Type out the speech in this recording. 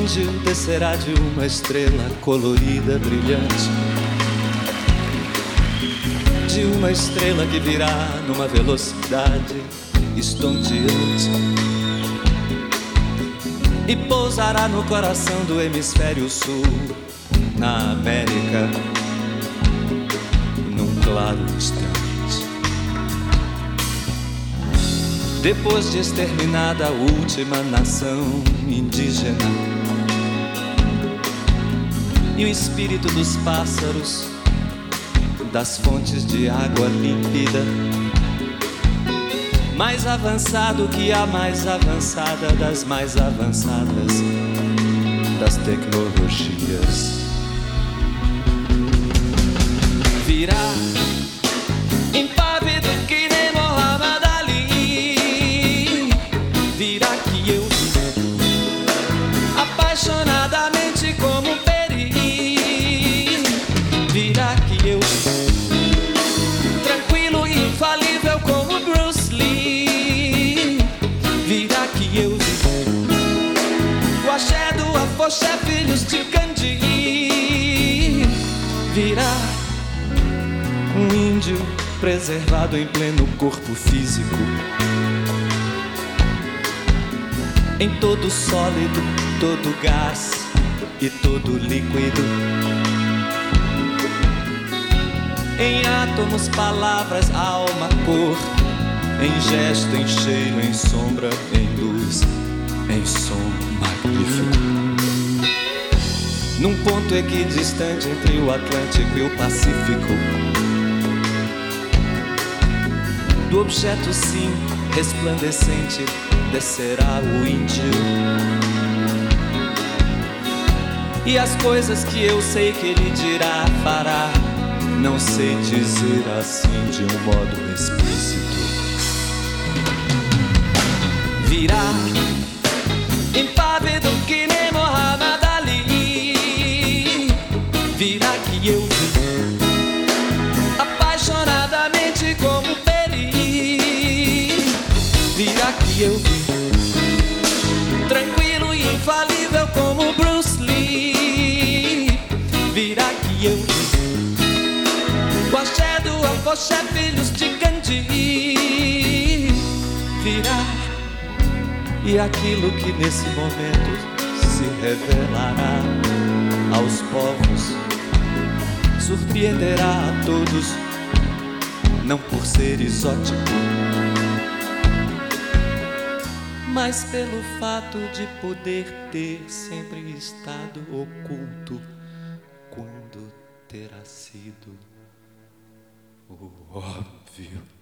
índio descerá de uma estrela colorida, brilhante, de uma estrela que virá numa velocidade estonteante e pousará no coração do hemisfério sul, na América, num claro instante. Depois de exterminada a última nação indígena e o espírito dos pássaros, das fontes de água límpida, mais avançado que a mais avançada das mais avançadas das tecnologias, virá impávido que nem Muhammad Ali, virá que eu apaixonadamente como um peri, virá que eu tranquilo e infalível como Bruce Lee, virá que eu o axé do afoxé, filhos de Gandhi, virá um índio preservado em pleno corpo físico, em todo sólido, todo gás e todo líquido, em átomos, palavras, alma, cor, em gesto, em cheiro, em sombra, em luz, em som magnífico, num ponto equidistante entre o Atlântico e o Pacífico, do objeto sim resplandecente descerá o índio, e as coisas que eu sei que ele dirá, fará, não sei dizer assim de um modo explícito. Virá impávido que nem Muhammad Ali, virá que eu apaixonadamente como peri, virá que eu tranquilo e infalível como Bruce Lee, virá que eu o axé do afoxé, filhos de Gandhi, virá, e aquilo que nesse momento se revelará aos povos surpreenderá a todos, não por ser exótico, mas pelo fato de poder ter sempre estado oculto quando terá sido o óbvio.